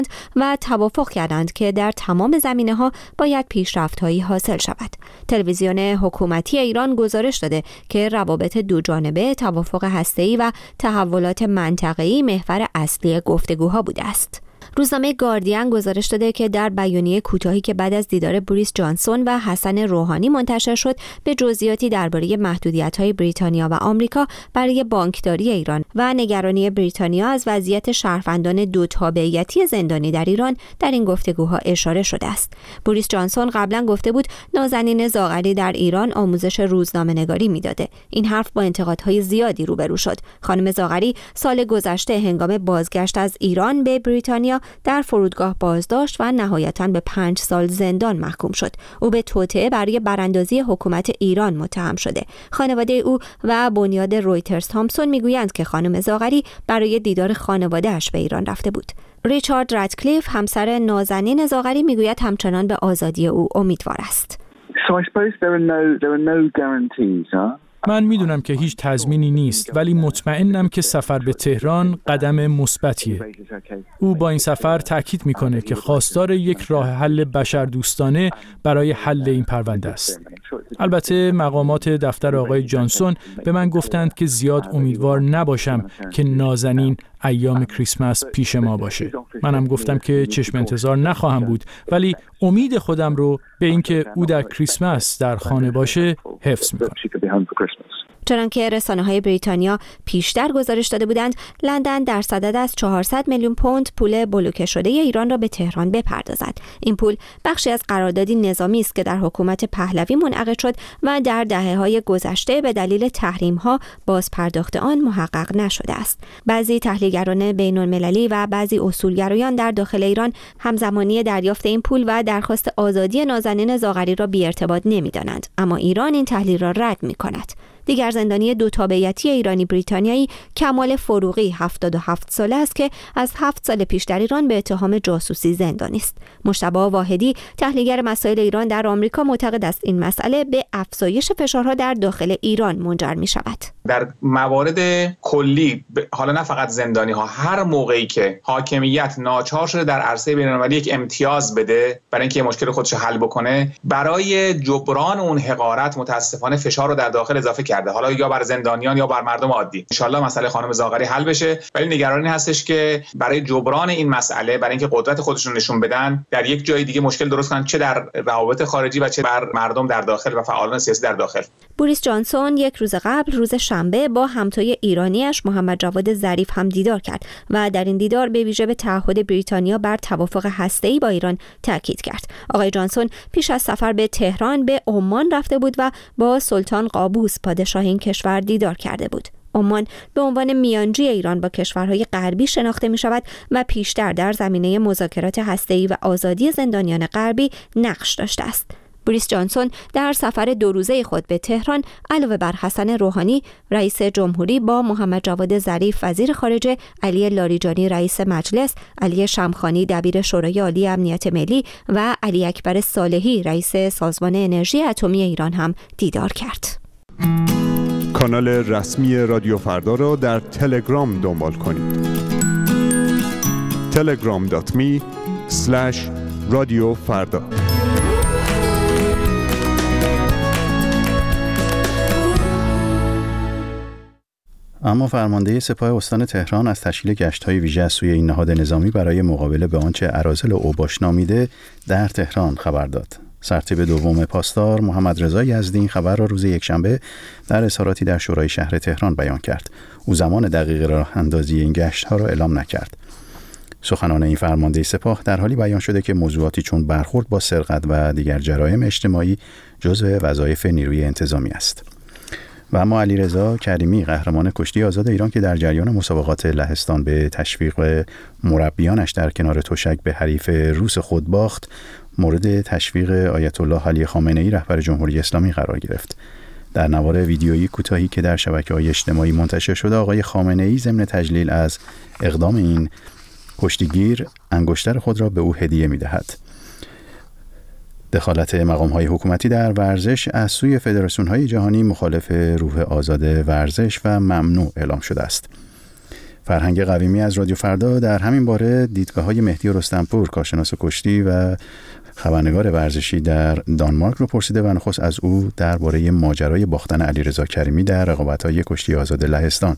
و توافق کردند که در تمام زمینه‌ها باید پیشرفت‌هایی حاصل شود. تلویزیون حکومتی ایران گزارش داده که روابط دوجانبه، توافق هسته‌ای و تحولات منطقه‌ای محور اصلی گفتگوها بوده است. روزنامه گاردین گزارش داده که در بیانیه کوتاهی که بعد از دیدار بوریس جانسون و حسن روحانی منتشر شد، به جزئیاتی درباره محدودیت‌های بریتانیا و آمریکا برای بانکداری ایران و نگرانی بریتانیا از وضعیت شهروندان دو تابعیتی زندانی در ایران در این گفتگوها اشاره شده است. بوریس جانسون قبلا گفته بود نازنین زاغری در ایران آموزش روزنامه‌نگاری میداده. این حرف با انتقادهای زیادی روبرو شد. خانم زاغری سال گذشته هنگام بازگشت از ایران به بریتانیا در فرودگاه بازداشت و نهایتاً به 5 سال زندان محکوم شد. او به توطئه برای براندازی حکومت ایران متهم شده. خانواده او و بنیاد رویترز تامسون میگویند که خانم زاغری برای دیدار خانواده‌اش به ایران رفته بود. ریچارد رادکلیف، همسر نازنین زاغری، میگوید همچنان به آزادی او امیدوار است. من میدونم که هیچ تضمینی نیست، ولی مطمئنم که سفر به تهران قدم مثبتیه. او با این سفر تاکید میکنه که خواستار یک راه حل بشردوستانه برای حل این پرونده است. البته مقامات دفتر آقای جانسون به من گفتند که زیاد امیدوار نباشم که نازنین ایام کریسمس پیش ما باشه. منم گفتم که چشم انتظار نخواهم بود، ولی امید خودم رو به اینکه او در کریسمس در خانه باشه حفظ میکنم. چنانکه رسانه‌های بریتانیا پیشتر گزارش داده بودند، لندن در صدد است 400 میلیون پوند پول بلوکه شده ایران را به تهران بپردازد. این پول بخشی از قراردادی نظامی است که در حکومت پهلوی منعقد شد و در دهه‌های گذشته به دلیل تحریم‌ها بازپرداخت آن محقق نشده است. بعضی تحلیلگران بین‌المللی و بعضی اصولگرایان در داخل ایران همزمانی دریافت این پول و درخواست آزادی نازنین زاغری را بی‌ارتباط نمی‌دانند، اما ایران این تحلیل را رد می‌کند. دیگر زندانی دو تابعیتی ایرانی بریتانیایی کمال فروغی 77 ساله است که از 7 سال پیش در ایران به اتهام جاسوسی زندانی است. مجتبی واحدی، تحلیلگر مسائل ایران در آمریکا، معتقد است این مسئله به افزایش فشارها در داخل ایران منجر می شود. در موارد کلی، حالا نه فقط زندانی ها، هر موقعی که حاکمیت ناچار شده در عرصه بین‌المللی یک امتیاز بده برای اینکه مشکل خودش حل بکنه، برای جبران اون حقارت متاسفانه فشار رو در داخل اضافه کرده، حالا یا بر زندانیان یا بر مردم عادی. ان شاءالله مسئله خانم زاغری حل بشه، ولی نگرانی هستش که برای جبران این مسئله، برای اینکه قدرت خودشون نشون بدن، در یک جای دیگه مشکل درست کنن، چه در روابط خارجی و چه بر مردم در داخل و فعالان سیاسی در داخل. بوریس جانسون یک روز قبل، روز شنبه، با همتای ایرانیش محمد جواد ظریف هم دیدار کرد و در این دیدار به ویژه به تعهد بریتانیا بر توافق هسته‌ای با ایران تاکید کرد. آقای جانسون پیش از سفر به تهران به عمان رفته بود و با سلطان قابوس پادشاه این کشور دیدار کرده بود. عمان به عنوان میانجی ایران با کشورهای غربی شناخته می شود و پیشتر در زمینه مذاکرات هسته‌ای و آزادی زندانیان غربی نقش داشته است. بوریس جانسون در سفر 2 روزه خود به تهران علاوه بر حسن روحانی رئیس جمهوری با محمد جواد ظریف وزیر خارجه، علی لاریجانی رئیس مجلس، علی شمخانی دبیر شورای عالی امنیت ملی و علی اکبر صالحی رئیس سازمان انرژی اتمی ایران هم دیدار کرد. کانال رسمی رادیو فردا را در تلگرام دنبال کنید. telegram.me/radiofarda. اما فرمانده سپاه استان تهران از تشکیل گشت‌های ویژه از سوی این نهاد نظامی برای مقابله به آنچه اراذل اوباش نامیده در تهران خبر داد. سرتیپ دوم پاسدار محمد رضا یزدی این خبر را روز یکشنبه در اظهاراتی در شورای شهر تهران بیان کرد. او زمان دقیق راه اندازی این گشت‌ها را اعلام نکرد. سخنان این فرمانده سپاه در حالی بیان شده که موضوعاتی چون برخورد با سرقت و دیگر جرایم اجتماعی جزو وظایف نیروی انتظامی است. و اما علیرضا کریمی، قهرمان کشتی آزاد ایران که در جریان مسابقات لهستان به تشویق مربیانش در کنار تشک به حریف روس خود باخت، مورد تشویق آیت الله علی خامنه‌ای رهبر جمهوری اسلامی قرار گرفت. در نوار ویدیویی کوتاهی که در شبکه‌های اجتماعی منتشر شده، آقای خامنه‌ای ضمن تجلیل از اقدام این کشتیگیر انگشتر خود را به او هدیه می‌دهد. دخالت مقام‌های حکومتی در ورزش از سوی فدراسیون‌های جهانی مخالف روح آزاد ورزش و ممنوع اعلام شده است. فرهنگ قویمی از رادیو فردا در همین باره دیدگاه‌های مهدی رستمپور، کارشناس کشتی و خبرنگار ورزشی در دانمارک رو پرسیده و نخست از او درباره ماجرای باختن علیرضا کریمی در رقابت‌های کشتی آزاد لهستان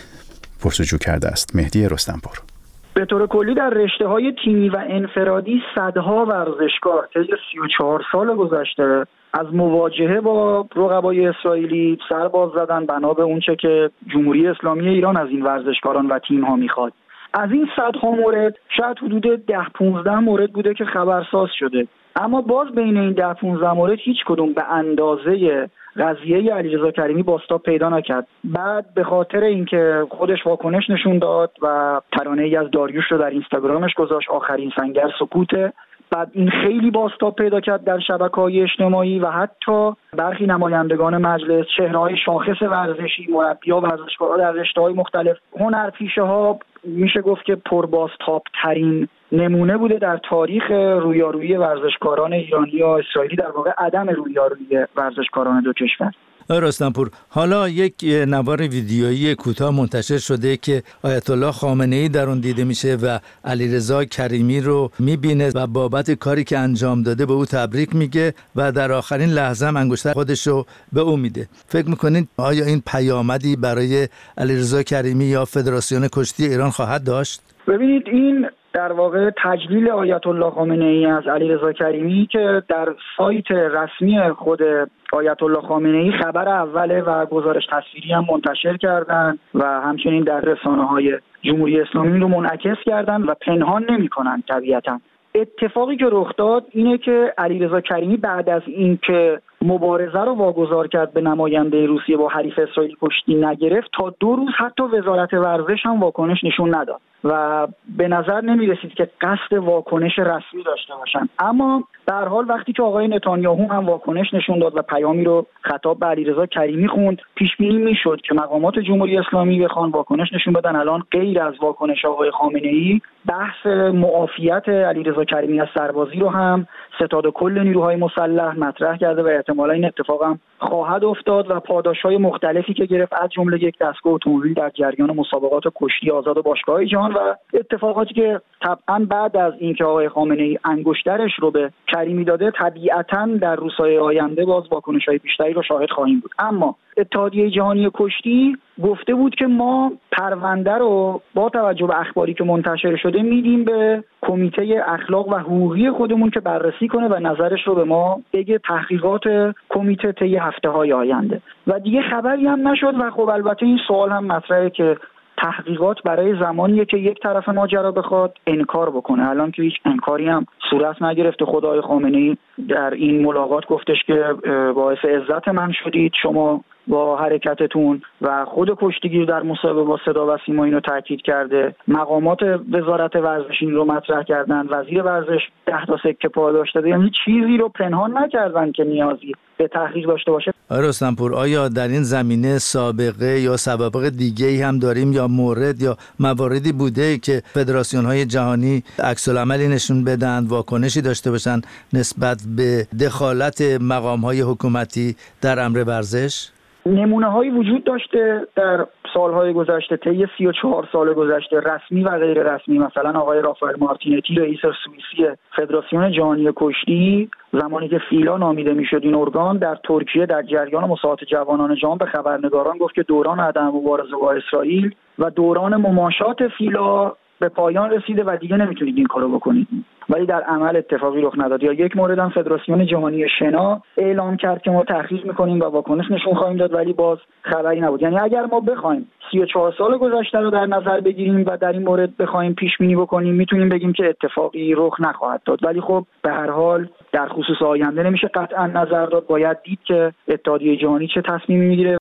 پرسجو کرده است. مهدی رستمپور: به طور کلی در رشته‌های تیمی و انفرادی صدها ورزشکار طی 34 سال گذشته از مواجهه با رقبای اسرائیلی سر باز زدن بنا به اونچه که جمهوری اسلامی ایران از این ورزشکاران و تیم‌ها میخواد. از این صدها مورد شاید حدود 10-15 مورد بوده که خبرساز شده، اما باز بین این 10-15 مورد هیچ کدوم به اندازه قضیه علیرضا کریمی بازتاب پیدا نکرد. بعد به خاطر اینکه خودش واکنش نشون داد و ترانه‌ای از داریوش رو در اینستاگرامش گذاشت، آخرین سنگر سکوته، بعد این خیلی بازتاب پیدا کرد در شبکه‌های اجتماعی و حتی برخی نمایندگان مجلس، چهره‌های شاخص ورزشی، مربی‌ها، ورزشکارها در رشته‌های مختلف، هنرپیشه‌ها، میشه گفت که پربازتاب ترین نمونه بوده در تاریخ رویارویی ورزشکاران ایرانی یا اسرائیلی، در واقع عدم رویارویی ورزشکاران دو کشور. رستمپور، حالا یک نوار ویدیویی کوتاه منتشر شده که آیت الله خامنه‌ای در اون دیده میشه و علیرضا کریمی رو میبینه و بابت کاری که انجام داده به او تبریک میگه و در آخرین لحظه هم انگشتر خودش رو به او میده. فکر میکنین آیا این پیامدی برای علیرضا کریمی یا فدراسیون کشتی ایران خواهد داشت؟ ببینید، این در واقع تجلیل آیت الله خامنه‌ای از علیرضا کریمی که در سایت رسمی خود آیت الله خامنه‌ای خبر اوله و گزارش تصویری هم منتشر کردن و همچنین در رسانه‌های جمهوری اسلامی رو منعکس کردن و پنهان نمی‌کنن. طبیعتاً اتفاقی که رخ داد اینه که علیرضا کریمی بعد از اینکه مبارزه رو واگذار کرد به نماینده روسیه با حریف اسرائیلی کشتی نگرفت، تا 2 روز حتی وزارت ورزش هم واکنش نشون نداد و به نظر نمی رسید که قصد واکنش رسمی داشته باشن. اما به هر حال وقتی که آقای نتانیاهو هم واکنش نشون داد و پیامی رو خطاب به علیرضا کریمی خوند، پیش بینی میشد که مقامات جمهوری اسلامی بخوان واکنش نشون بدن. الان غیر از واکنش آقای خامنه‌ای، بحث معافیت علیرضا کریمی از سربازی رو هم ستاد کل نیروهای مسلح مطرح کرده و احتمالا این اتفاق هم خواهد افتاد و پاداش‌های مختلفی که گرفت، از جمله یک دستگاه اتومبیل در جریان مسابقات کشتی آزاد باشگاه‌های جهان و اتفاقاتی که طبعا بعد از اینکه آقای خامنه‌ای انگشترش رو به کریمی داده، طبیعتاً در روزهای آینده باز واکنش‌های بیشتری رو شاهد خواهیم بود. اما اتحادیه جهانی کشتی گفته بود که ما پرونده رو با توجه به اخباری که منتشر شده میدیم به کمیته اخلاق و حقوقی خودمون که بررسی کنه و نظرش رو به ما بگه، تحقیقات کمیته طی هفته‌های آینده. و دیگه خبری هم نشد و خب البته این سوال هم مطرحه که تحقیقات برای زمانیه که یک طرف ماجرا بخواد انکار بکنه. الان که هیچ انکاری هم صورت نگرفته. خود آقای خامنه‌ای در این ملاقات گفتش که باعث عزت من شدید شما با حرکتتون و خود کشتیگیر در مصاحبه با صدا و سیما اینو تاکید کرده. مقامات وزارت ورزش این رو مطرح کردن، وزیر ورزش 10 تا سکه پاداش داده، یعنی چیزی رو پنهان نکردن که نیازی به تحقیق داشته باشه. رستمپور، آیا در این زمینه سابقه یا سوابق دیگه‌ای هم داریم یا مورد یا مواردی بوده که فدراسیون‌های جهانی عکس‌العملی نشون بدن، واکنشی داشته باشن نسبت به دخالت مقام‌های حکومتی در امر ورزش؟ نمونه‌هایی وجود داشته در سالهای گذشته، طی 34 سال گذشته، رسمی و غیر رسمی. مثلا آقای رافائل مارتینتی، رئیس سوئیسی فدراسیون جهانی کشتی، زمانی که فیلا نامیده میشد این ارگان، در ترکیه در جریان مسابقات جوانان جهان به خبرنگاران گفت که دوران عدم مبارزه با اسرائیل و دوران مماشات فیلا به پایان رسیده و دیگه نمیتونید این کارو بکنید. ولی در عمل اتفاقی رخ نداد. یا یک مورد هم فدراسیون جهانی شنا اعلام کرد که ما تحقیق میکنیم و واکنش نشون خواهیم داد، ولی باز خبری نبود. یعنی اگر ما بخوایم 34 سال گذشته رو در نظر بگیریم و در این مورد بخوایم پیش بینی بکنیم، میتونیم بگیم که اتفاقی رخ نخواهد داد. ولی خب به هر حال در خصوص آینده نمیشه قطعا نظر داد. باید دید که اتحادیه جهانی چه تصمیمی میگیره.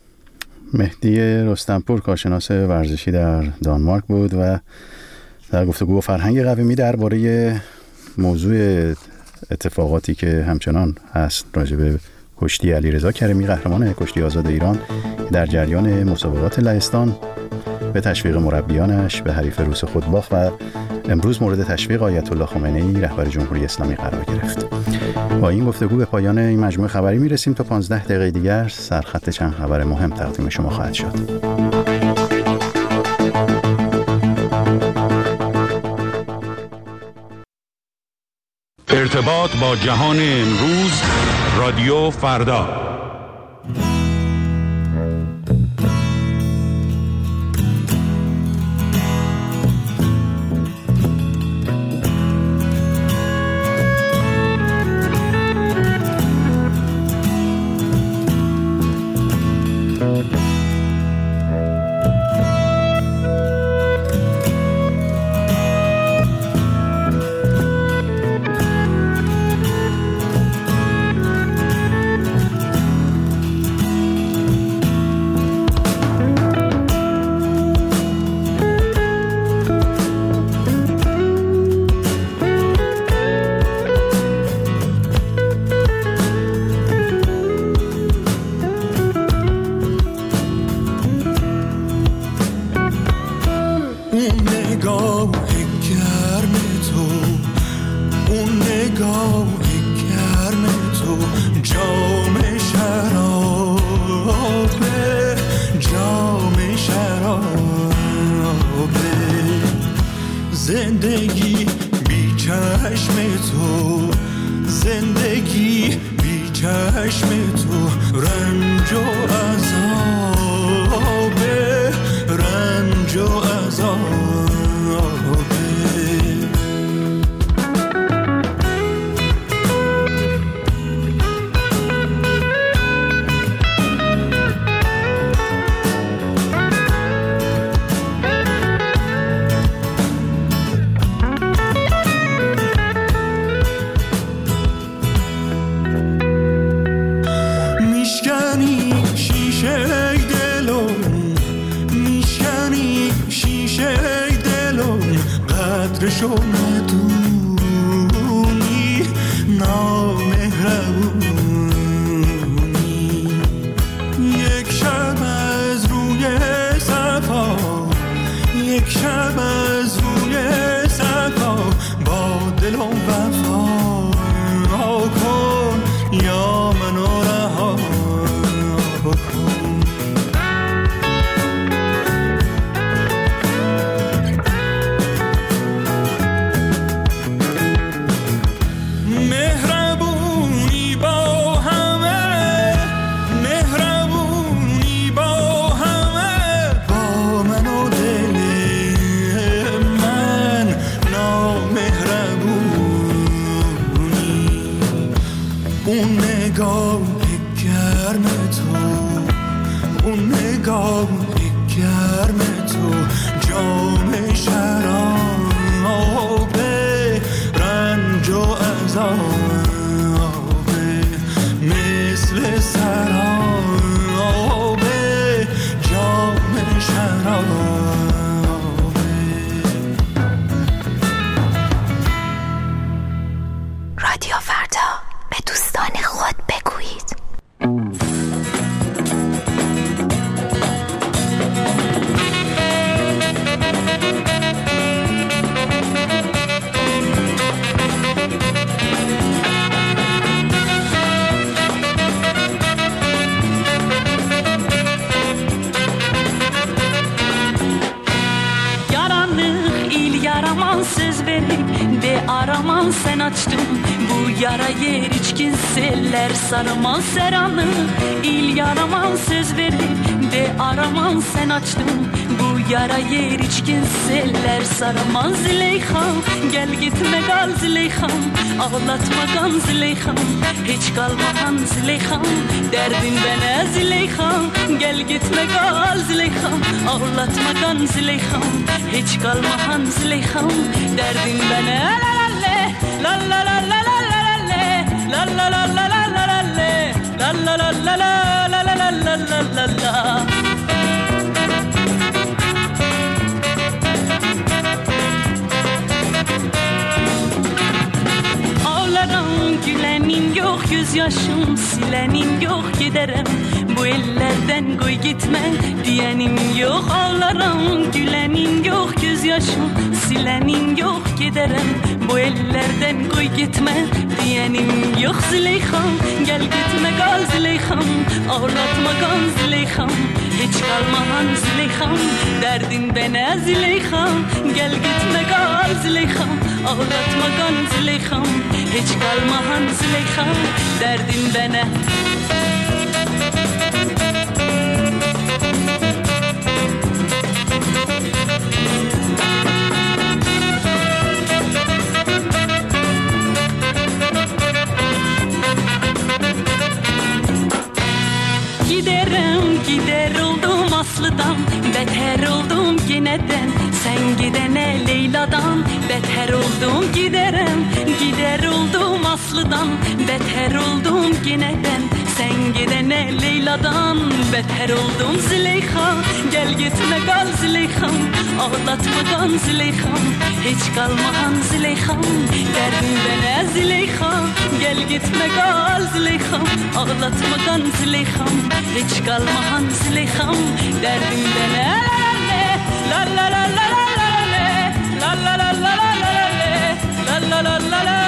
مهدی رستمپور، کارشناس ورزشی در دانمارک بود و در گفتگو فرهنگ قویمی درباره موضوع اتفاقاتی که همچنان هست راجع به کشتی علیرضا کریمی، قهرمان کشتی آزاد ایران در جریان مسابقات لهستان، به تشویق مربیانش به حریف روس خود باخت و امروز مورد تشویق آیت الله خامنه‌ای رهبر جمهوری اسلامی قرار گرفت. با این گفتگو به پایان این مجموعه خبری میرسیم. تا 15 دقیقه دیگر سرخط چند خبر مهم تقدیم شما خواهد شد. ارتباط با جهان امروز، رادیو فردا. زندگی بی چشم تو، زندگی بی چشم تو، رنج و عذابه، رنج و عذابه. قدرشو ندونی، نامهربونی. یک شب از روی صفا، یک شب از روی صفا، با دل و وفا کن یا منو رها کن. رادیو فردا، به دوستان خود بگویید. Araman sen açtın bu yarayı içkin seller sarman seranı. İl yaraman söz verip de araman sen açtın bu yarayı içkin seller sarman. Züleyxam gel gitme kal Züleyxam, ağlatma kan Züleyxam, hiç kalmahan Züleyxam, derdin bana Züleyxam. Gel gitme kal Züleyxam, ağlatma kan Züleyxam, hiç kalmahan Züleyxam, derdin bana. La la la la la la la la la la la la la la la la la la la la. Ağlarım gülenin yok, gözyaşım silenin yok, giderim Bu ellerden koy gitme diyenim yok, ağlarım gülenim yok, gözyaşım silenim yok, giderim. Bu ellerden koy gitme diyenim yok Züleyxam, gel gitme kal Züleyxam, ağlatma kan Züleyxam, hiç kalmahan Züleyxam, derdin bana Züleyxam, gel gitme kal Züleyxam, ağlatma kan Züleyxam, hiç kalmahan Züleyxam, derdin bana. Gider oldum Aslı'dan, beter oldum gineden. Sen gidene Leyla'dan, beter oldum gider oldum Aslı'dan, beter oldum gineden. Sen gidene Leyla'dan, beter oldum Züleyxa, gel gitme kal Züleyxam, ağlatma kan Züleyxam, hiç kalmahan Züleyxam, derdin bana Züleyxa, gel gitme kal Züleyxam, ağlatma kan Züleyxam, hiç kalmahan Züleyxam, derdin bana. La la la la la la la la la la la la la la la.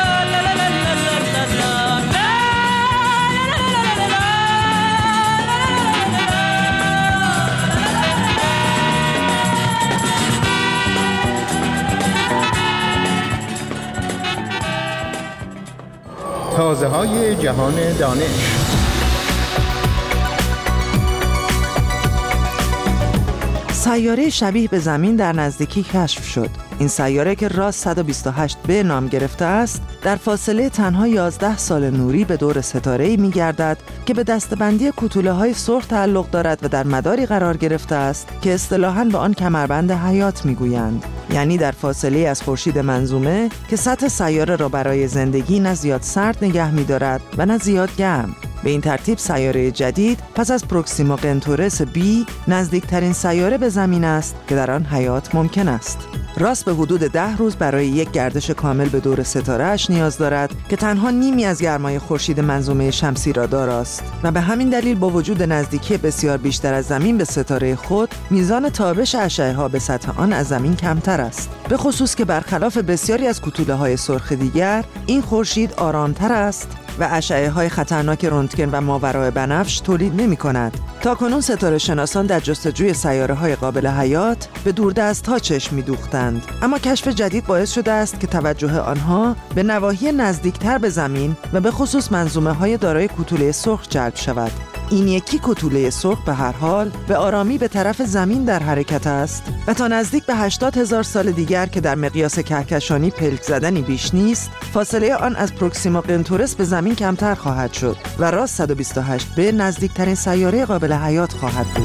تازه‌های جهان دانش. سیاره شبیه به زمین در نزدیکی کشف شد. این سیاره که راس 128b نام گرفته است، در فاصله تنها 11 سال نوری به دور ستاره‌ای می‌گردد که به دسته‌بندی کوتوله‌های سرخ تعلق دارد و در مداری قرار گرفته است که اصطلاحاً به آن کمربند حیات می‌گویند. یعنی در فاصله از خورشید منظومه که سطح سیاره را برای زندگی نه زیاد سرد نگه می‌دارد و نه زیاد گرم. به این ترتیب سیاره جدید پس از پروکسیما قنتورس B نزدیکترین سیاره به زمین است که در آن حیات ممکن است. راس به حدود 10 روز برای یک گردش کامل به دور ستاره‌اش نیاز دارد که تنها نیمی از گرمای خورشید منظومه شمسی را داراست و به همین دلیل با وجود نزدیکی بسیار بیشتر از زمین به ستاره خود، میزان تابش اشعه‌ها به سطح آن از زمین کمتر است. به خصوص که برخلاف بسیاری از کوتوله‌های سرخ دیگر، این خورشید آرامتر است و اشعه‌های خطرناک رنتگن و ماورای بنفش تولید نمی‌کند. تاکنون ستاره شناسان در جستجوی سیاره‌های قابل حیات به دوردست‌ها چشم می‌دوختند، اما کشف جدید باعث شده است که توجه آنها به نواحی نزدیکتر به زمین و به خصوص منظومه‌های دارای کوتوله سرخ جلب شود. این یکی کوتوله سرخ به هر حال به آرامی به طرف زمین در حرکت است و تا نزدیک به 80,000 سال دیگر که در مقیاس کهکشانی پلک زدنی بیش نیست، فاصله آن از پروکسیما قنتورس به زمین کمتر خواهد شد و راس 128b نزدیکترین سیاره قابل حیات خواهد بود.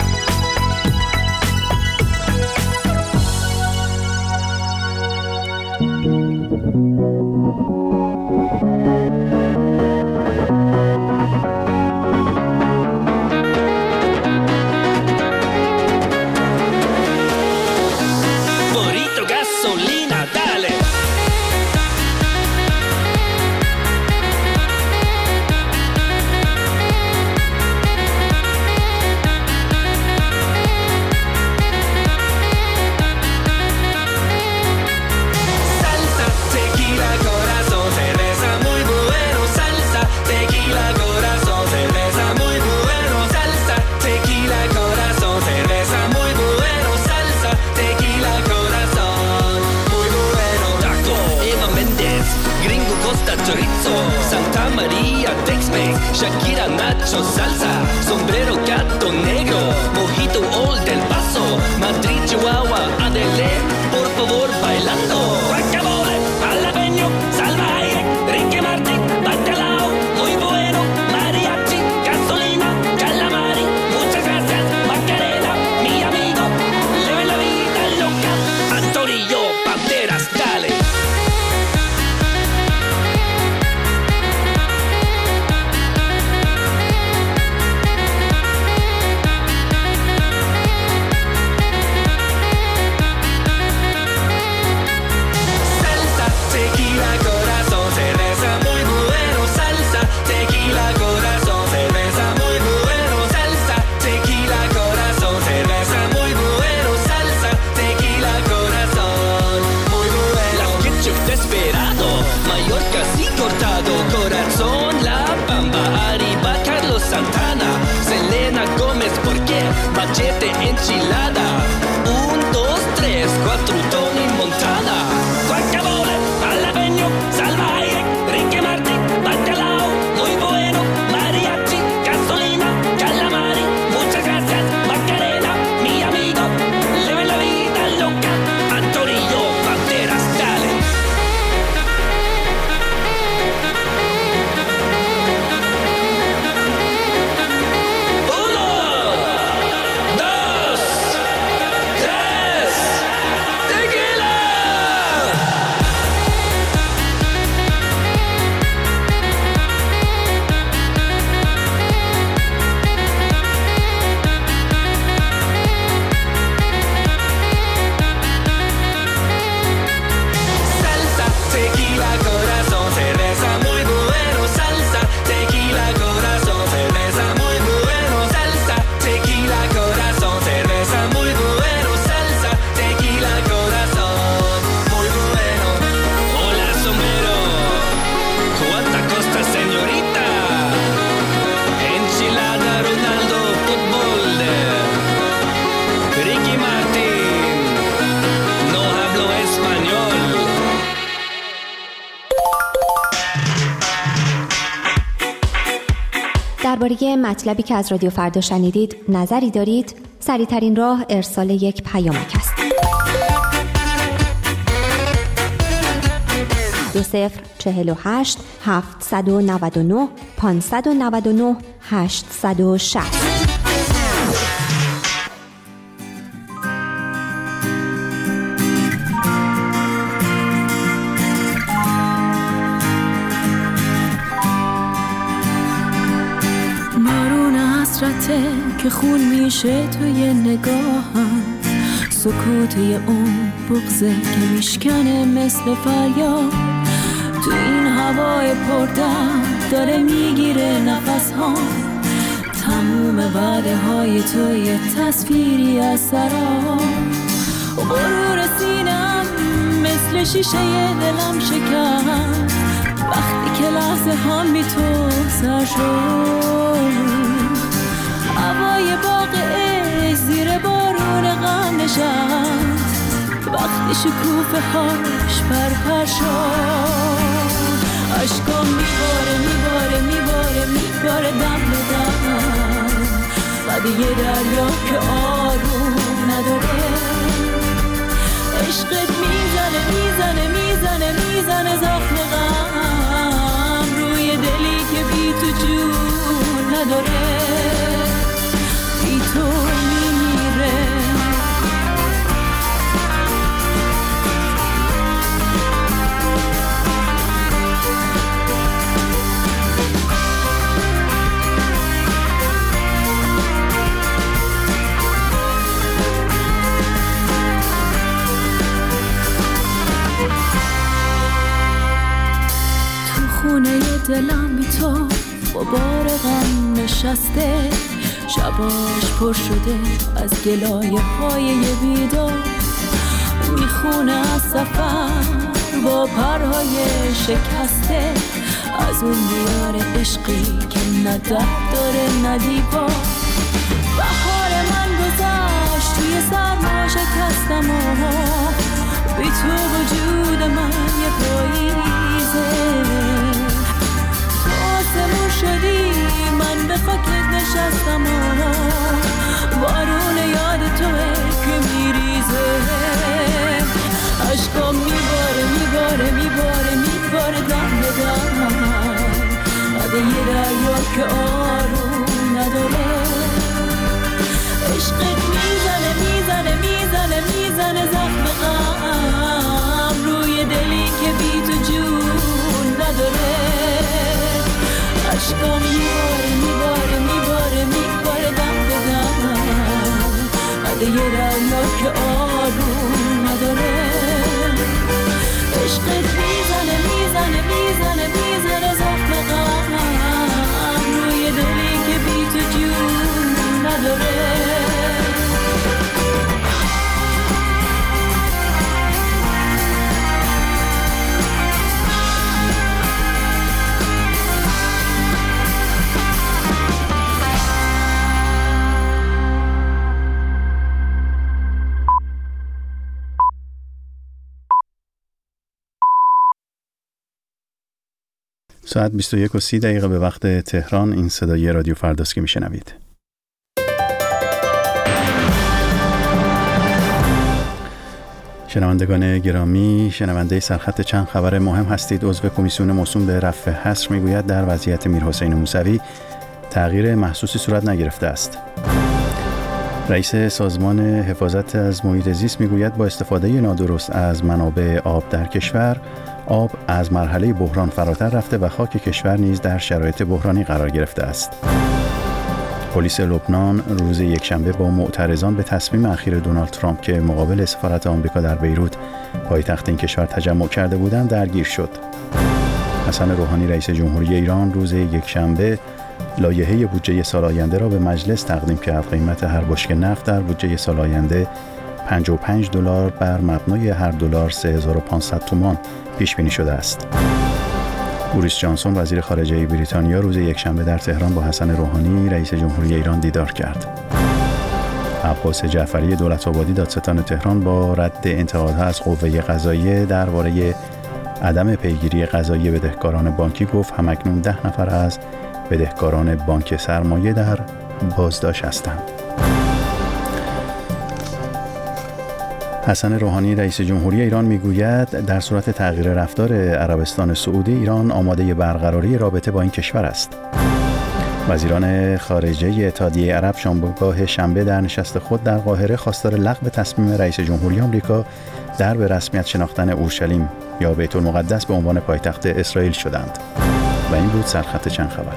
Shakira, Nacho, salsa, sombrero, gato negro, mojito, Old El Paso, Madrid, Chihuahua, Adele, por favor, bailando. Guacamole, jalapeño, salvaje, Ricky Martin, bacalao, muy bueno, mariachi, gasolina, calamari, muchas gracias, Macarena, mi amigo, leve la vida loca, Antonio, Banderas, dale. Mallorca sí cortado, corazón La Bamba, arriba Carlos Santana, Selena Gómez, porque machete enchilada, 1, 2, 3, 4, Tony Montana, guacamole, jalapeño, salvaje, Ricky Martin, bacalao, muy bueno, mariachi, gasolina, calamari, muchas gracias, Macarena, mi amigo, leve la vida loca, Antonio Banderas, dale. درباره مطلبی که از رادیو فردا شنیدید نظری دارید؟ سریع‌ترین راه ارسال یک پیامک است. 2048 799 599 860. که خون میشه توی نگاهم، سکوتی اون بغضه که میشکنه مثل فریاد، تو این هوای پردرد داره میگیره نفس ها، تموم وعده های توی تصویری از سراب، غرور سینم مثل شیشه دلم شکست وقتی که لحظه هم بی تو سر شد، هوای باغ عشق زیر بارون غم نشست وقتی شکوفه هاش پرپر شد، عشقام میباره دم به دم، بعد یه دریا که آروم نداره، عشقت میزنه زخم غم روی دلی که بی تو جون نداره، بی تو میمیره. خونه دلم بی تو غبار غم نشسته، شباش پر شده از گلایه های بیدار، میخونه از سفر با پرهای شکسته، از اون دیار عشقی که نه در داره نه دیوار، بهار من گذشت توی سرما شکستم و بی تو وجود من یه پاییزه، آسمون شدی من به خاکت نشستم و بارون یاد توه که میریزه، عشقام میباره دم به دم، بعد یه دریا که آروم نداره، عشقت میزنه زخم غم روی دلی که بی تو ساعت 21:30 به وقت تهران. این صدای رادیو فرداست که میشنوید. شنوندگان گرامی، شنونده سرخط چند خبر مهم هستید. عضو کمیسیون موسوم به رفع حصر میگوید در وضعیت میرحسین موسوی تغییر محسوسی صورت نگرفته است. رئیس سازمان حفاظت از محیط زیست میگوید با استفاده نادرست از منابع آب در کشور، آب از مرحله بحران فراتر رفته و خاک کشور نیز در شرایط بحرانی قرار گرفته است. پلیس لبنان روز یکشنبه با معترضان به تصمیم اخیر دونالد ترامپ که مقابل سفارت آمریکا در بیروت پایتخت این کشور تجمع کرده بودند درگیر شد. حسن روحانی رئیس جمهوری ایران روز یکشنبه لایحه بودجه سال آینده را به مجلس تقدیم کرد. قیمت هر بشکه نفت در بودجه سال آینده $55 بر مبنای هر دلار 3500 تومان پیش بینی شده است. بوریس جانسون وزیر خارجه بریتانیا روز یکشنبه در تهران با حسن روحانی رئیس جمهوری ایران دیدار کرد. عباس جعفری دولت‌آبادی دادستان تهران با رد انتقادها از قوه قضاییه درباره عدم پیگیری قضایی بدهکاران بانکی گفت همکنون 10 نفر از بدهکاران بانک سرمایه در بازداشت هستند. حسن روحانی رئیس جمهوری ایران میگوید در صورت تغییر رفتار عربستان سعودی ایران آماده برقراری رابطه با این کشور است. وزیران خارجه اتحادیه عرب شامگاه شنبه در نشست خود در قاهره خواستار لغو تصمیم رئیس جمهوری آمریکا در به رسمیت شناختن اورشلیم یا بیت المقدس به عنوان پایتخت اسرائیل شدند. و این بود سرخط چند خبر.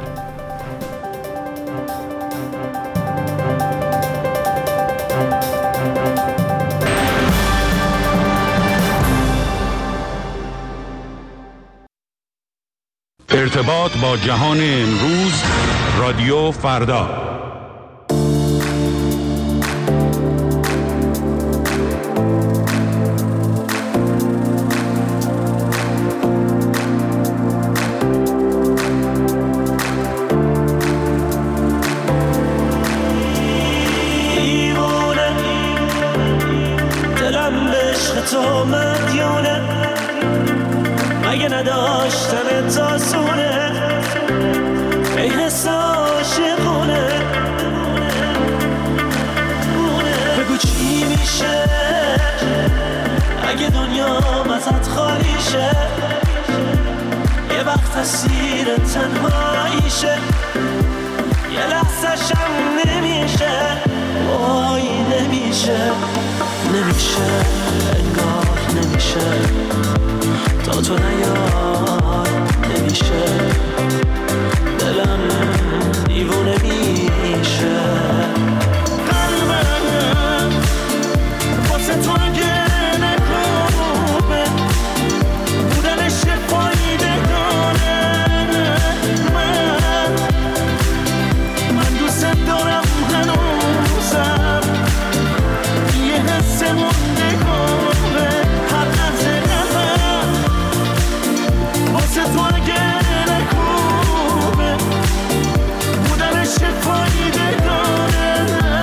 ارتباط با جهان امروز، رادیو فردا. تو مدیونه مگه نداشتن تاسونه ای حس عاشقونه بگو چی میشه اگه دنیا ازت خالی شه یه وقت اسیر تنهاییشه یه لحظه شم نمیشه وای نمیشه انگار نمیشه تا تو نیای نمیشه دلم دیوونه میشه قلبم واسه تو اگه نکوبه بودنش فایده داره من دوست دارم هنوزم یه حس مونده کنه هر لحظه قلبم واسه تو اگه نکوبه بودنش فایده داره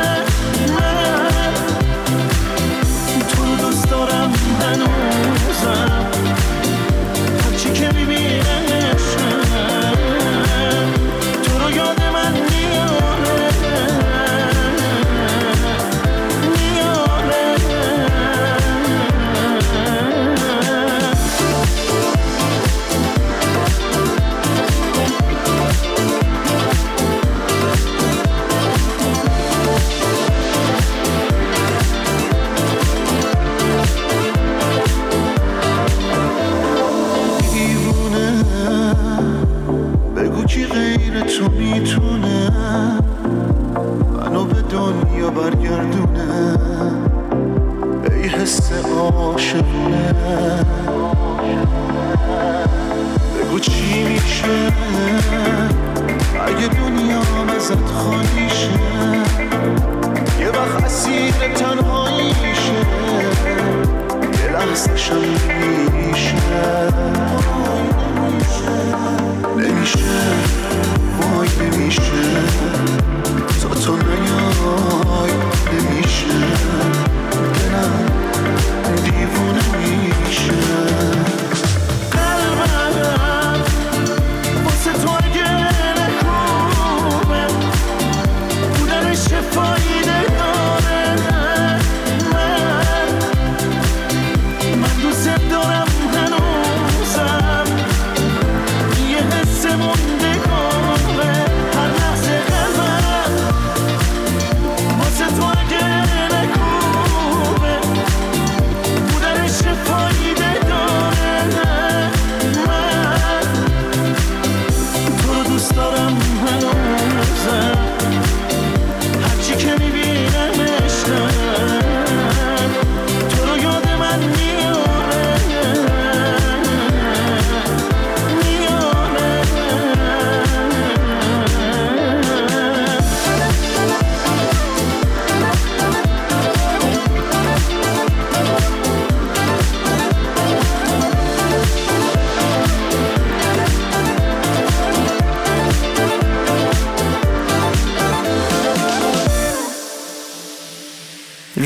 من تو رو دوست دارم هنوزم هرچی که میبینمشم تو رو یاد من میاره تو میتونه منو به دنیا برگردونه ای حس عاشقونه بگو چی میشه اگه دنیا ازت خالی شه یه وقت اسیر تنهاییشه یه لحظه شم نمیشه وای نمیشه تو نیای نمیشه دلم دیوونه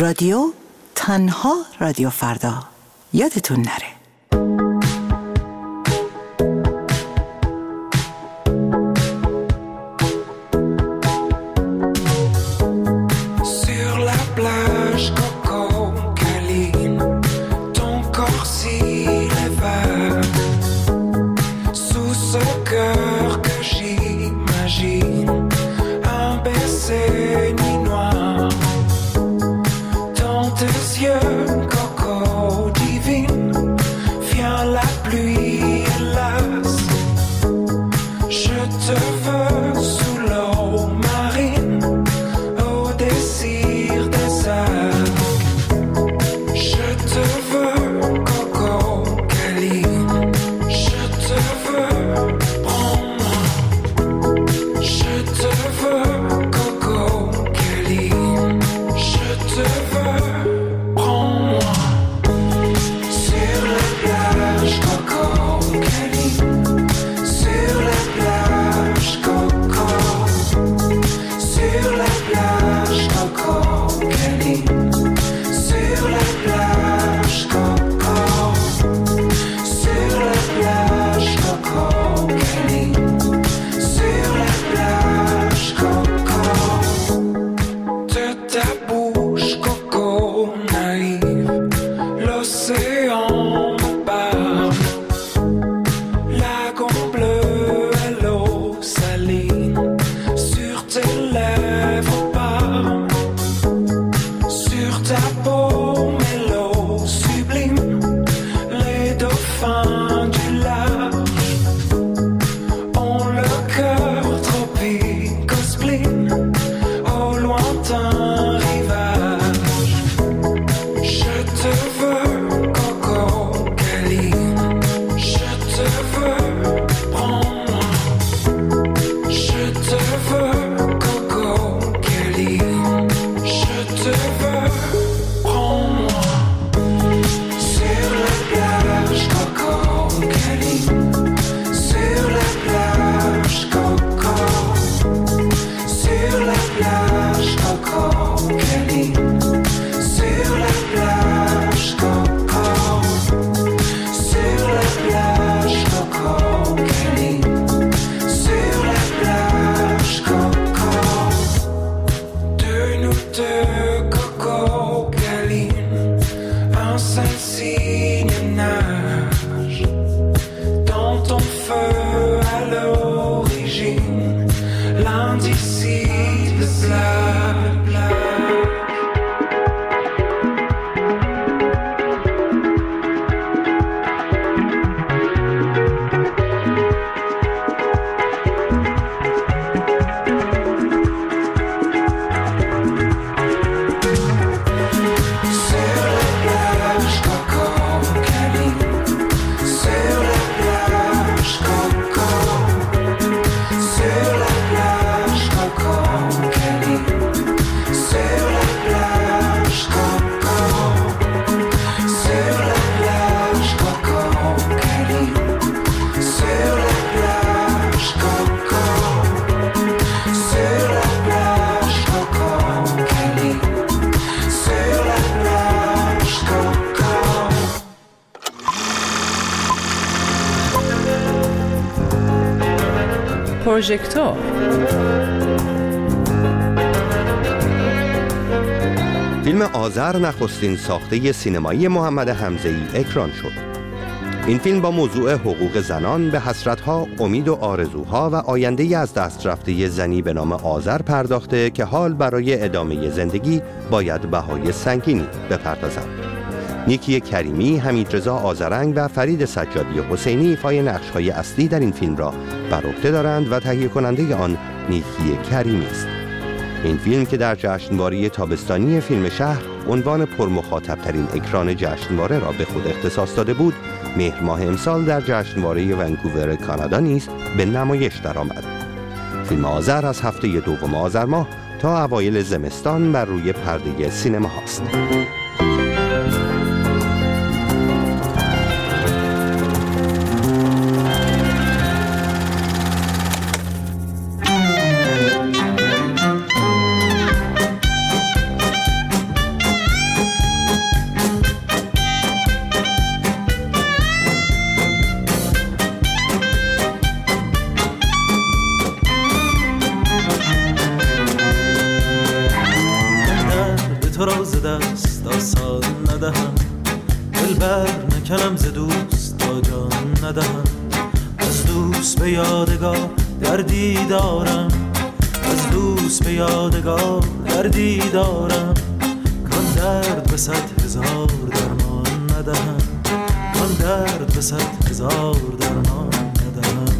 رادیو تنها رادیو فردا. یادتون نره. پروژکتور. فیلم آذر نخستین ساخته سینمایی محمد حمزه‌ای اکران شد. این فیلم با موضوع حقوق زنان به حسرت‌ها، امید و آرزوها و آینده‌ای از دست رفته زنی به نام آذر پرداخته که حال برای ادامه زندگی باید بهای سنگینی بپردازد. نیکی کریمی، حمیدرضا آذرنگ و فرید سجادی حسینی ایفای نقش‌های اصلی در این فیلم را بر عهده دارند و تهیه کننده آن نیکی کریمی است. این فیلم که در جشنواره تابستانی فیلم شهر عنوان پرمخاطب‌ترین اکران جشنواره را به خود اختصاص داده بود، مهر ماه امسال در جشنواره ونکوور کانادا نیز به نمایش درآمد. فیلم آذر از هفته دوم آذر ماه تا اوایل زمستان بر روی پرده سینما هاست. دوست به یادگار دردی دارم، از دوست به یادگار دردی دارم، کان درد به 100,000 درمان ندهم، کان درد به 100,000 درمان ندهم.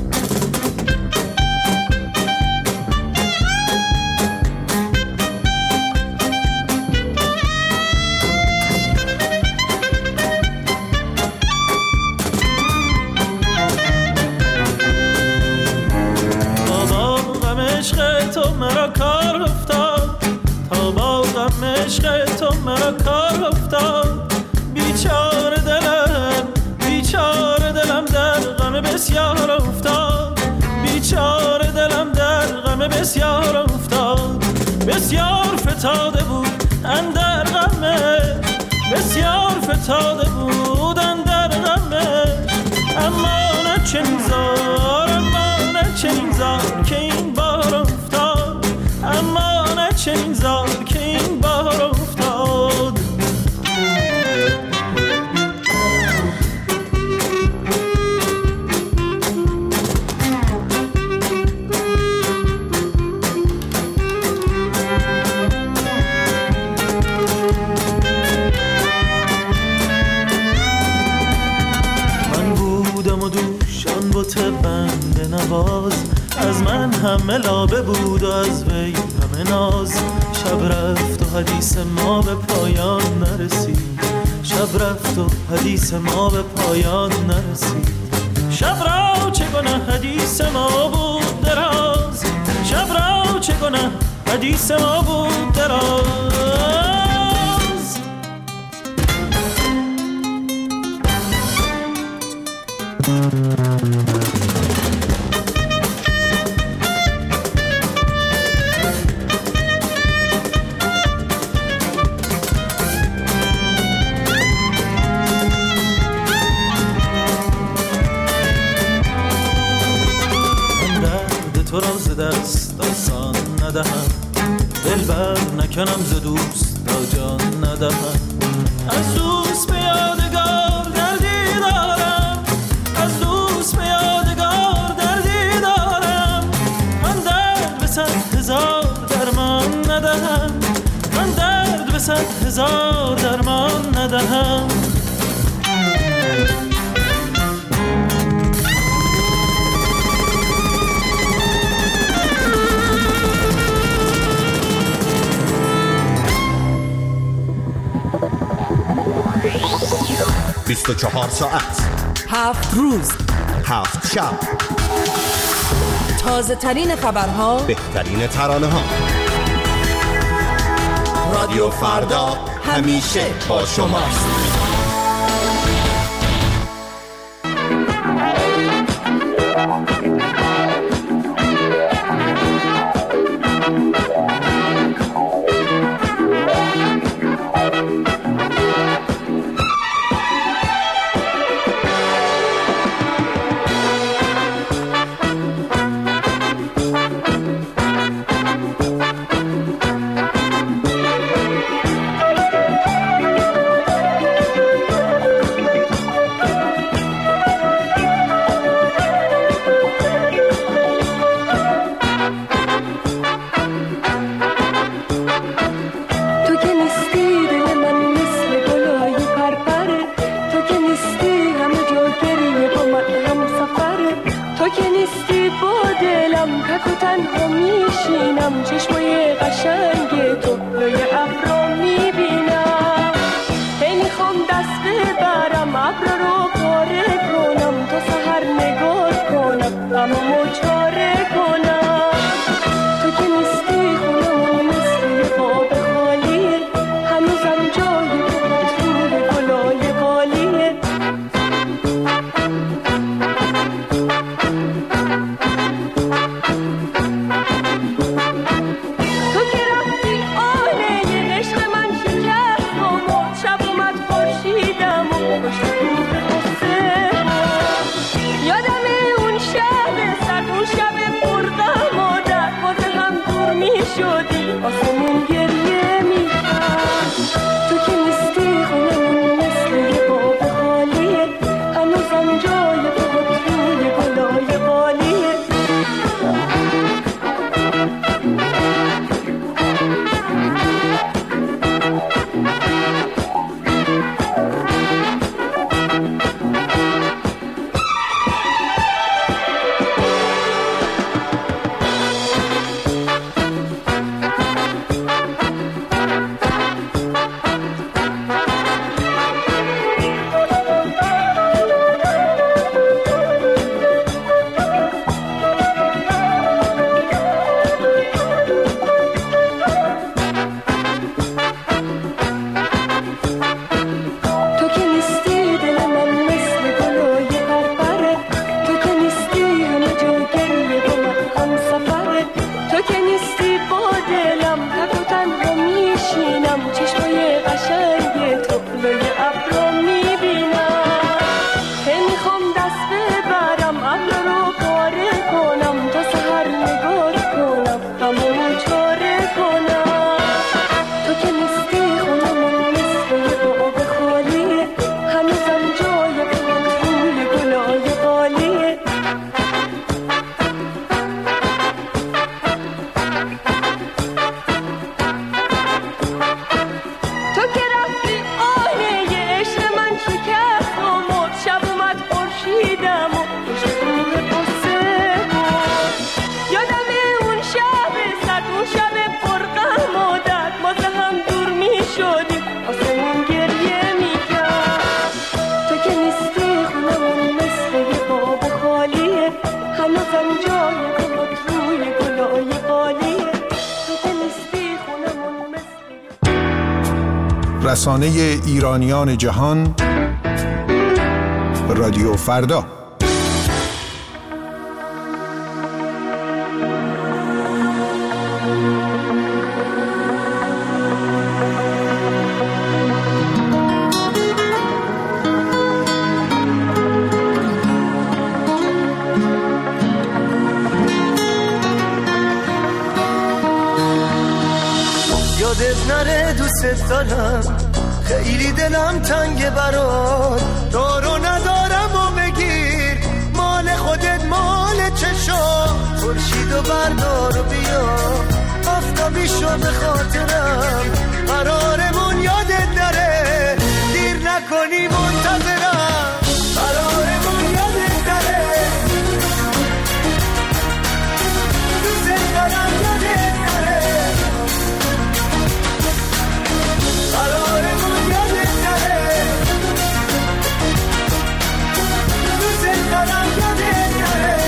تو مرا کار افتاد، تا با غم عشق تو مرا کار افتاد، بیچاره دلم در غم بسیار افتاد، بیچاره دلم در غم بسیار افتاد، بسیار فتاده بود اندر غمش، بسیار فتاده بود اندر غمش، اما نه چنین زار، اما نه چنین زار که این بار افتاد، اما نه چنین زار که این بار افتاد. من بودم و دوشان بوت بنده نواز، از من همه لابه بود و از وی همه ناز، شب رفت و حدیث ما به پایان نرسید، شب رفت و حدیث ما به پایان نرسید، شب را چه گناه حدیث ما بود دراز، شب را چه گناه حدیث ما بود دراز. تو را ز دست آسان ندهم، دلبر نکنم ز دوست تا جان ندهم، از دوست به یادگار دردی دارم، از دوست به یادگار دردی دارم، من درد به 100,000 درمان ندهم، من درد به 100,000 درمان ندهم. 24 ساعت 7 روز 7 شب، تازه ترین خبرها، بهترین ترانه ها. رادیو فردا همیشه با شماست. چشمای قشنگ تو لای ابرا میبینم، هی میخوام دست ببرم ابرا رو پاره کنم، تا سحر نگاه کنم غممو چاره کنم. تو که نیستی خونمون مثل باب خالیه، هنوزم جای تو گلای قالیه. آسمون گریه میکرد، تو که نیستی خونمون مثل باب خالیه، هنوزم جای تو روی گلای قالیه. هنوزم جای خود روی گلای قالیه تو که نیستی خونمون مثل رسانه ایرانیان جهان رادیو فردا. یادت نره دوست دارم، خیلی دلم تنگه برات، دارو ندارم و بگیر مال خودت مال چشام، خورشیدو بردار و بیا آفتابی شو به خاطرم، قرارمون یادت نره دیر نکنی منتظرم، قرارمون یادت نره دوست دارم یادت نره، قرارمون یادت نره دوست دارم یادت نره.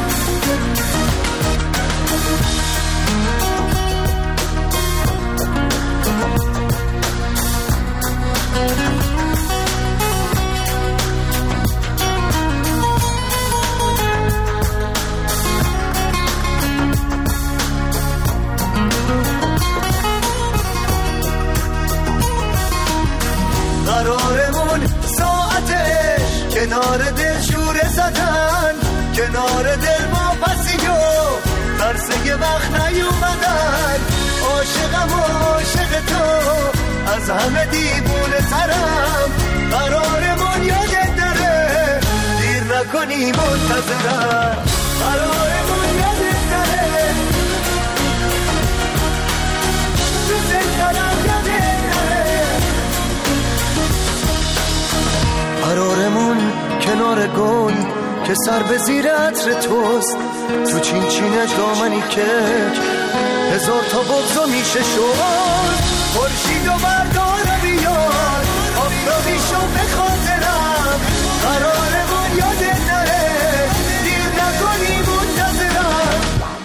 قرارمون ساعتش کنار دل شوره زدن، کنار دل ما پسیو ترس یه وقت نیومدن، عاشقم و عاشق تو از همه دیوونه ترم، قرارمون یادت نره دیر نکنی منتظرم، قرارمون یادت نره دوست دارم یادت نره، قرارمون کنار گل که سر به زیر عطر توست، تو چین چینش دامنی کج هزار تا بغضا میشه شد، خورشیدو بردار بیار آفتابی شو به خاطرم، قرارمون یادت نره دیر نکنی منتظرم.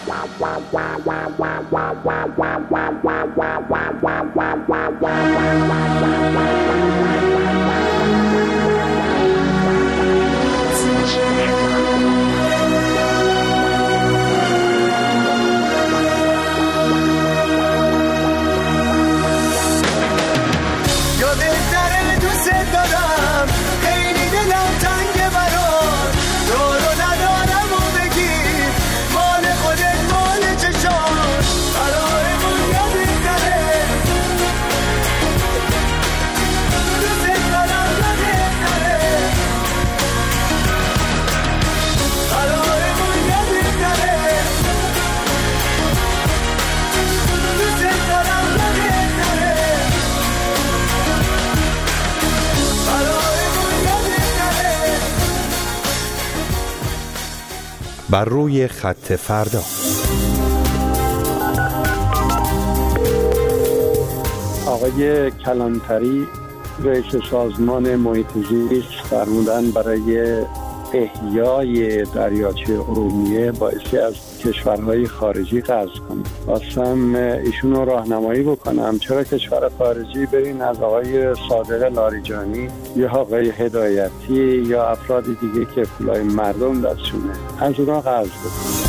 یادت نره دوست دارم، خیلی دلم تنگه برات، دارو ندارم و بگیر مال خودت مال چشام، قرارمون یادت نره دوست دارم یادت نره، قرارمون یادت نره دوست دارم یادت نره، بر روی خط فردا. آقای کلانتری رئیس سازمان محیط زیست فرمودن برای احیای دریاچه ارومیه باعثی از کشورهای خارجی قرض کنیم. خواستم ایشون رو راهنمایی بکنم چرا کشور خارجی برین از آقای صادق لاریجانی یا آقای هدایتی یا افراد دیگه که پولای مردم دستشونه از اونا قرض بکنیم.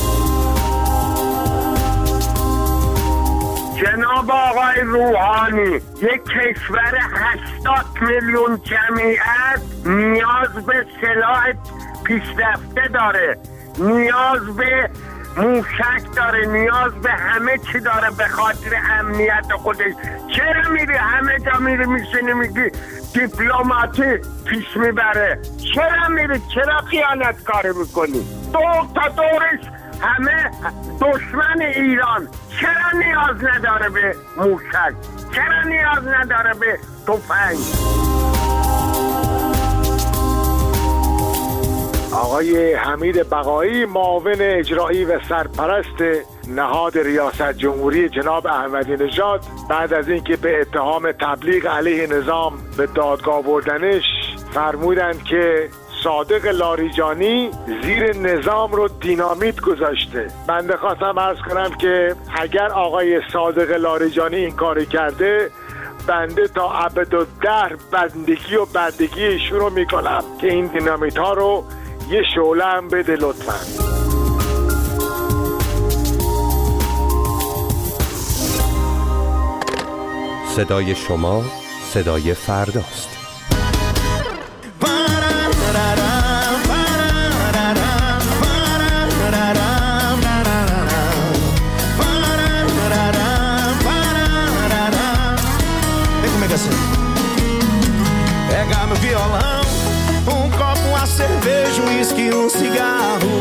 جناب آقای روحانی، یک کشور 80 میلیون جمعیت نیاز به سلاح پیشرفته داره، نیاز به موشک داره، نیاز به همه چی داره به خاطر امنیت خودش. چرا میری همه جا میری میشینی میگی دیپلماتی پیش میبره؟ چرا میری؟ چرا خیانت کاری میکنی؟ دور تا دورش همه دشمن ایران. چرا نیاز نداره به موشک؟ چرا نیاز نداره به تفنگ؟ آقای حمید بقایی، معاون اجرایی و سرپرست نهاد ریاست جمهوری جناب احمدی نژاد، بعد از اینکه به اتهام تبلیغ علیه نظام به دادگاه بردنش، فرمودند که صادق لاریجانی زیر نظام رو دینامیت گذاشته. بنده خواستم عرض کنم که اگر آقای صادق لاریجانی این کاری کرده، بنده تا ابدالدهر بندگی و بندگی ایشون رو میکنم که این دینامیت ها رو یه شعله هم بده لطفاً. صدای شما صدای فرداست. Pega meu violão, copo, uma cerveja, uísque, cigarro.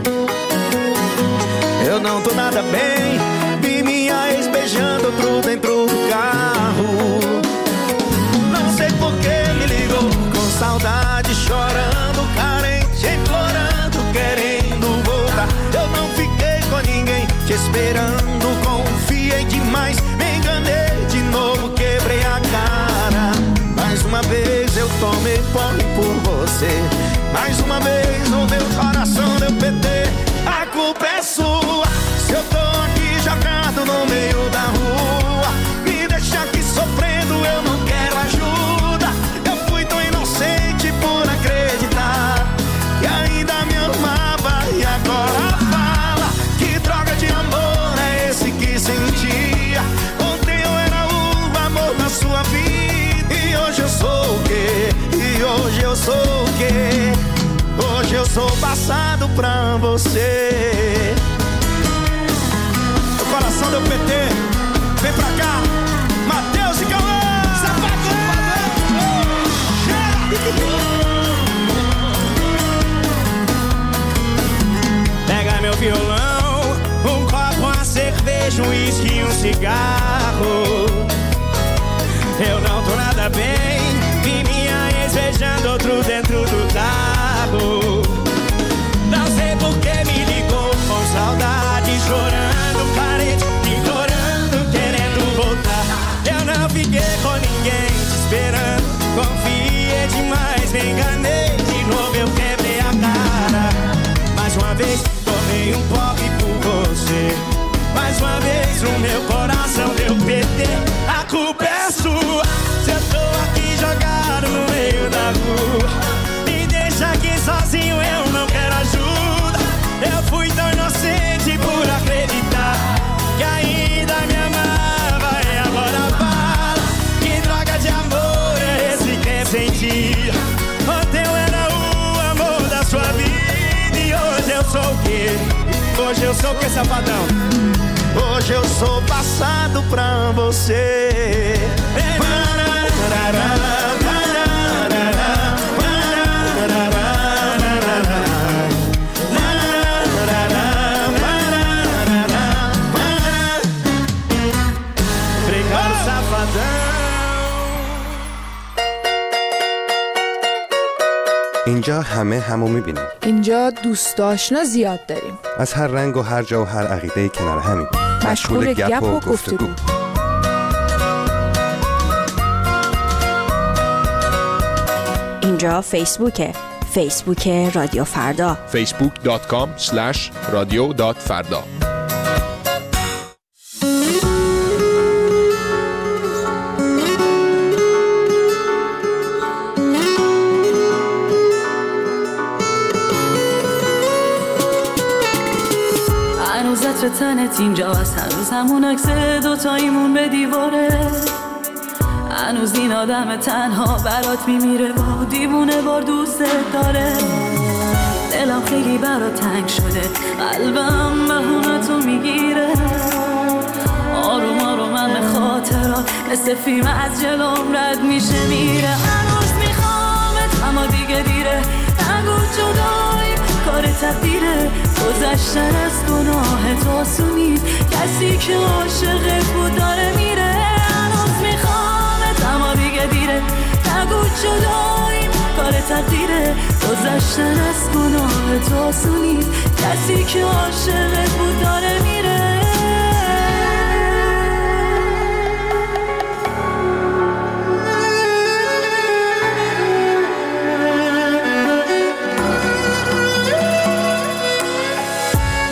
Eu não tô nada bem, vi minha ex beijando outro dentro do carro. Não sei por que me ligou, com saudade, chorando, carente, implorando, querendo voltar. Eu não fiquei com ninguém, te esperando, confiei demais, me enganei de novo, quebrei a cara. Mais uma vez eu tomei porre por você, mais uma vez o meu coração deu PT. A culpa é sua, se eu tô aqui jogado no meio da rua, me deixa aqui sofrendo, eu não quero ajuda. Eu fui tão inocente por acreditar que ainda me amava e agora fala. Que droga de amor é esse que sentia? Ontem eu era o amor da sua vida e hoje eu sou o quê? E hoje eu sou o quê? Hoje eu sou passado pra você. O coração deu PT, vem pra cá, Matheus e Cauã. Sapato! Pega meu violão, copo, uma cerveja, uísque e cigarro. Eu não tô nada bem, vi minha ex beijando outro dentro do carro. Não sei por que me ligou, com saudade, chorando, carente, implorando, querendo voltar. Eu não fiquei com ninguém, te esperando, confiei demais, me enganei, de novo eu quebrei a cara. Mais uma vez, tomei porre por você, mais uma vez o meu coração deu PT. A culpa é sua, se eu tô aqui jogado no meio da rua, me deixa aqui sozinho, eu não quero ajuda. Eu fui tão inocente por acreditar que ainda me amava e agora fala. Que droga de amor é esse que sentia? Ontem eu era o amor da sua vida e hoje eu sou o quê? Hoje eu sou o quê, safadão? Hoje eu sou passado pra você. Obrigado, safadão. اینجا همه همو میبینیم. اینجا دوست آشنا زیاد داریم. از هر رنگ و هر جا و هر عقیده کنار همیم. مشغول گپ و گفتگو. اینجا فیسبوکه. فیسبوک رادیو فردا. facebook.com/radio.farda. عطر تنت اینجا هست، هنوز همون عکس دوتاییمون به دیواره، هنوز این آدم تنها برات میمیره، با دیوونه بار دوست داره. دلم خیلی برات تنگ شده، قلبم بهونتو میگیره، آروم آروم من خاطرات مثل فیلم از جلوم رد میشه میره. هنوز میخوامت اما دیگه دیره، نگو جدایی کار تقدیره، گذشتن از گناه تو آسونید، کسی که عاشقت بود داره میره. هنوز میخوامت اما دیگه دیره، نگو جدایی کار تقدیره، گذشتن از گناه تو آسونید، کسی که عاشقت بود داره میره.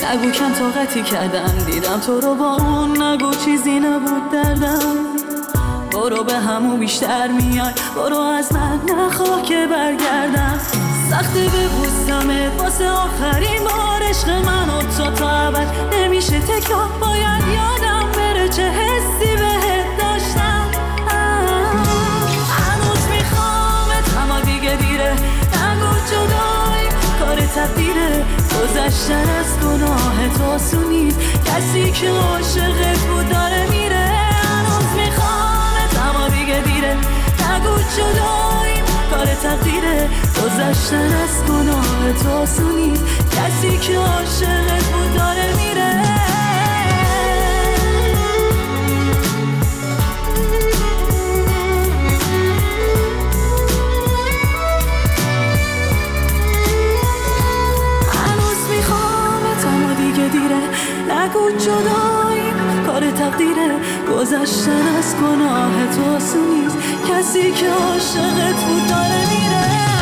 نگو کم طاقتی کردم دیدم تو رو با اون، نگو چیزی نبود دردم. برو به همو بیشتر میای، برو از من نخواه که برگردم. سخته ببوسمت واسه آخرین بار، عشق من و تو تا ابد نمیشه تکرار. باید یادم بره چه حسی بهت داشتم. هنوز میخوامت اما دیگه دیره، نگو جدایی کار تقدیره. گذشتن از گناه تو آسونیست، کسی که عاشقت بود داره میره. هنوز میخوامت اما دیگه دیره، نگو جدایی کار تقدیره. گذشتن از گناه تو آسونیست، کسی که عاشقت بود داره میره. هنوز میخوامت اما دیگه دیره، نگو جدایی کار تقدیره. گذشتن از گناه تو آسونیست، کسی که عاشقت بود داره میره.